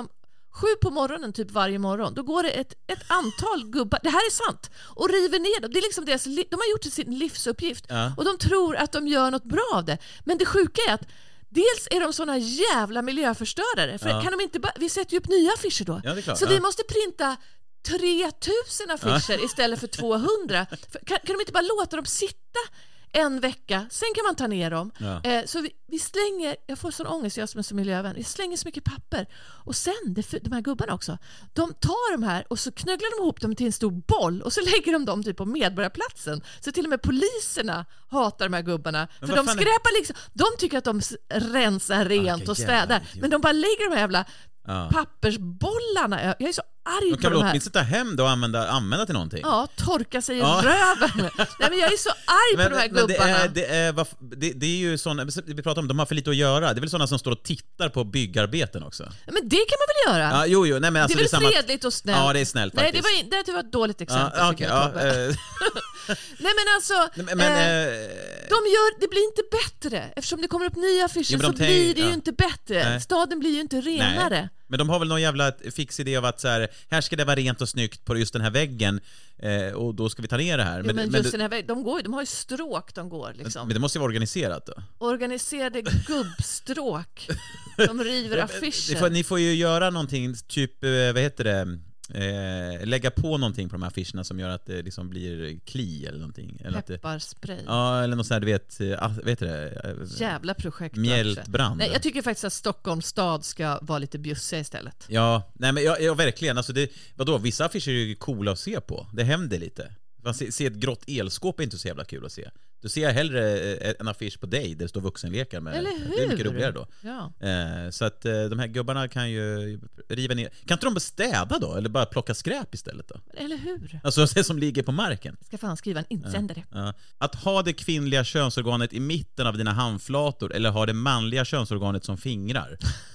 Sju på morgonen typ varje morgon. Då går det ett, ett antal gubbar, det här är sant, och river ner dem. Det är liksom deras, de har gjort sin livsuppgift. Ja. Och de tror att de gör något bra av det. Men det sjuka är att dels är de såna jävla miljöförstörare. För ja. kan de inte ba- vi sätter ju upp nya affischer då. Ja, det är klart. Så ja. vi måste printa tre tusen affischer ja. istället för tvåhundra. För, kan, kan de inte bara låta dem sitta en vecka, sen kan man ta ner dem. Ja. Eh, så vi, vi slänger, jag får sån ångest, jag som är så miljövän, vi slänger så mycket papper. Och sen, det, de här gubbarna också, de tar de här och så knögglar de ihop dem till en stor boll och så lägger de dem typ på Medborgarplatsen. Så till och med poliserna hatar de här gubbarna. Men för de skräpar liksom, de tycker att de rensar rent okay, och städar. Yeah, men de bara lägger de här jävla ja. pappersbollarna. Jag är så arg de på kan de här. Kan väl ta hem då och använda, använda till någonting? Ja, torka sig i ja. röven. Nej, men jag är så arg men, på de här gubbarna. Det är, det, är, det, det är ju såna, vi pratar om, de har för lite att göra. Det är väl sådana som står och tittar på byggarbeten också. Men det kan man väl göra? Ja, jo, jo. Nej, men alltså, det är väl det är fredligt och snällt? Ja, det är snällt faktiskt. Nej, det var, det var ett dåligt exempel. Ja, okay, ja, äh... Nej, men alltså Nej, men, eh, de gör, det blir inte bättre. Eftersom det kommer upp nya affischer ja, så tänk, blir det ju ja. inte bättre. Nej. Staden blir ju inte renare. Nej. Men de har väl någon jävla fix idé av att så här, här ska det vara rent och snyggt på just den här väggen eh, och då ska vi ta ner det här. Jo, men, men just men, den här väggen, de, går, de har ju stråk de går liksom. Men det måste ju vara organiserat då. Organiserade gubbstråk. De river affischer. Får, ni får ju göra någonting, typ, vad heter det? Eh, lägga på någonting på de här affischerna som gör att det liksom blir kli eller någonting. Eller pepparspray. Att det, ja, eller något sånt här, du vet, äh, vet du det? Jävla projekt. Mjältbrand. Nej, jag tycker faktiskt att Stockholms stad ska vara lite bjussiga istället. Ja, nej men jag, jag verkligen, alltså det, vadå, vissa affischer är ju coola att se på. Det händer lite. Man ser, ser ett grått elskåp är inte så jävla kul att se. Då ser jag hellre en affisch på dig där det står vuxenlekar med. Eller hur? Det är mycket roligare då. Ja. Eh, så att eh, de här gubbarna kan ju riva ner. Kan inte de bestäda då? Eller bara plocka skräp istället då? Eller hur? Alltså det som ligger på marken. Ska fan skriva en insändare. Ja. Ja. Att ha det kvinnliga könsorganet i mitten av dina handflator eller ha det manliga könsorganet som fingrar.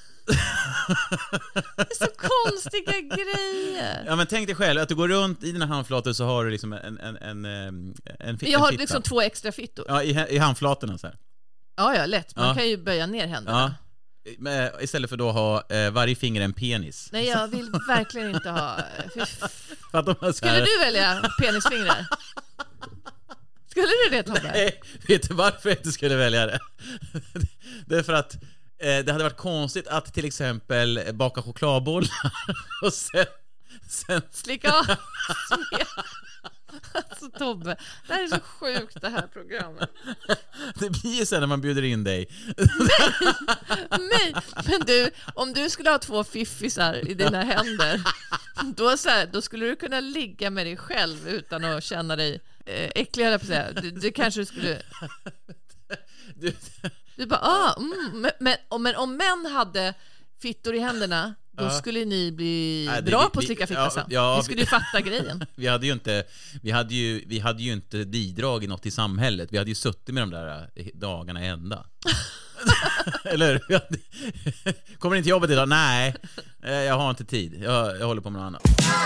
Det är så konstiga grejer. Ja, men tänk dig själv att du går runt i dina handflator så har du liksom en en en en, en Jag har liksom två extra fittor. Ja, i, i handflatorna så här. Ja, ja, lätt. Man ja. kan ju böja ner händerna. Ja. Men istället för då ha eh, varje finger en penis. Nej, jag vill verkligen inte ha. För att de har så här... Skulle du välja penisfingrar? Skulle du det, Tobbe? Nej, vet du varför jag inte skulle välja det? Det är för att det hade varit konstigt att till exempel baka chokladbollar och sen, sen... slicka av. Alltså Tobbe, det här är så sjukt det här programmet. Det blir ju sen när man bjuder in dig. Nej, men du, om du skulle ha två fiffisar i dina händer, då, så här, då skulle du kunna ligga med dig själv utan att känna dig eh, äcklig, eller på säga. Du, du kanske skulle... Du, du bara, ah, mm, men, men, men om män hade fittor i händerna, då ja. skulle ni bli Nej, det, bra vi, på att slicka fitta ja, ja, ni skulle vi, ju fatta grejen. Vi hade ju inte vi hade ju, vi hade ju inte bidragit något i samhället. Vi hade ju suttit med de där dagarna ända. Eller kommer inte jobbet idag? Nej, jag har inte tid. Jag, jag håller på med något annat.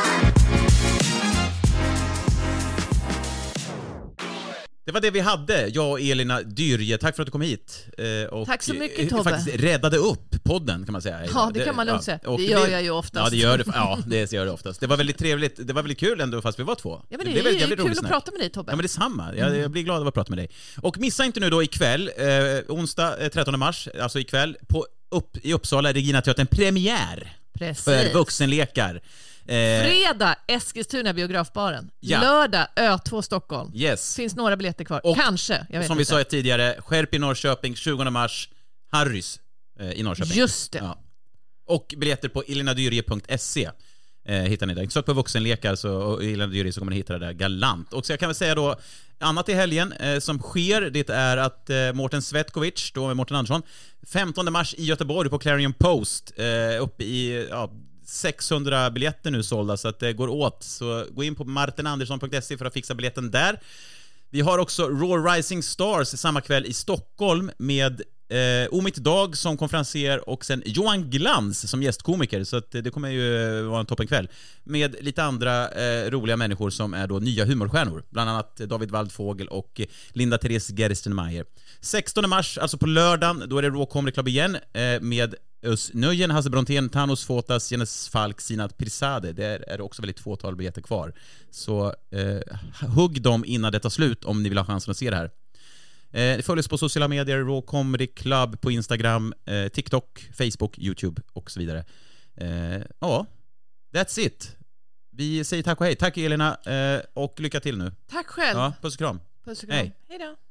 Det var det vi hade, jag och Elina Dyrje. Tack för att du kom hit. Och tack så mycket, Tobbe. Faktiskt räddade upp podden, kan man säga. Ja, det kan man lugnt säga. Det gör jag ju oftast. Ja, det gör det, ja, det gör det oftast. Det var väldigt trevligt. Det var väldigt kul ändå, fast vi var två. Ja, men det, det är, är kul att snack. prata med dig, Tobbe. Ja, men det är samma. Jag, jag blir glad av att prata med dig. Och missa inte nu då ikväll, eh, onsdag eh, trettonde mars, alltså ikväll, på, upp, i Uppsala, Regina Teatern, premiär. Precis. För vuxenlekar. Eh, Fredag, Eskilstuna biografbaren. Ja. Lördag, Ö två Stockholm. Yes. Finns några biljetter kvar. Och, Kanske, jag vet som inte. vi sa tidigare, Skärp i Norrköping, tjugonde mars, Harrys eh, i Norrköping. Just det. Ja. Och biljetter på elinadyrje punkt se eh, hittar ni där. Sök på vuxenlekar så, och Elina Dyrje, så kommer ni hitta det där galant. Och så jag kan väl säga då, annat i helgen eh, som sker, det är att eh, Mårten Svetkovic, då med Mårten Andersson, femtonde mars i Göteborg på Clarion Post, eh, uppe i... Ja, sexhundra biljetter nu sålda, så att det går åt. Så gå in på martin andersson punkt se för att fixa biljetten där. Vi har också Raw Rising Stars samma kväll i Stockholm med eh, Omid Dag som konferencier och sen Johan Glans som gästkomiker. Så att det kommer ju vara en toppenkväll med lite andra eh, roliga människor som är då nya humorstjärnor. Bland annat David Waldfågel och Linda Therese Gerstenmeier. sextonde mars, alltså på lördagen, då är det Raw Comedy Club igen eh, med Ös Nöjen, Hasse Brontén, Thanos Fotas, Jenes Falk, Sinat Pirzadeh. Det är också väldigt fåtal biljetter kvar. Så eh, hugg dem innan det tar slut om ni vill ha chansen att se det här. Eh, det följs på sociala medier, Raw Comedy Club på Instagram, eh, TikTok, Facebook, YouTube och så vidare. Eh, ja, that's it. Vi säger tack och hej. Tack Elina eh, och lycka till nu. Tack själv. Ja, puss och kram. Puss och kram. Hej. Hej då.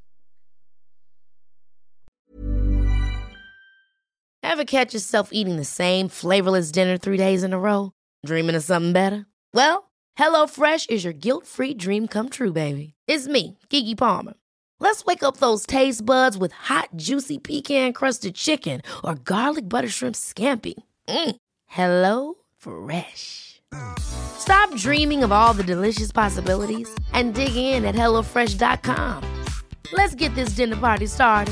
Ever catch yourself eating the same flavorless dinner three days in a row? Dreaming of something better? Well, HelloFresh is your guilt-free dream come true, baby. It's me, Keke Palmer. Let's wake up those taste buds with hot, juicy pecan-crusted chicken or garlic butter shrimp scampi. Mm. Hello Fresh. Stop dreaming of all the delicious possibilities and dig in at hello fresh dot com. Let's get this dinner party started.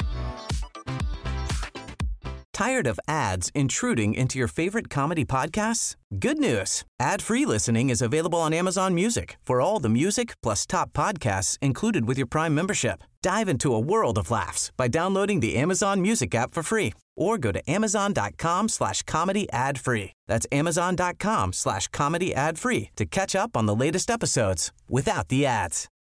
Tired of ads intruding into your favorite comedy podcasts? Good news. Ad-free listening is available on Amazon Music for all the music plus top podcasts included with your Prime membership. Dive into a world of laughs by downloading the Amazon Music app for free or go to amazon.com slash comedy ad free. That's amazon.com slash comedy ad free to catch up on the latest episodes without the ads.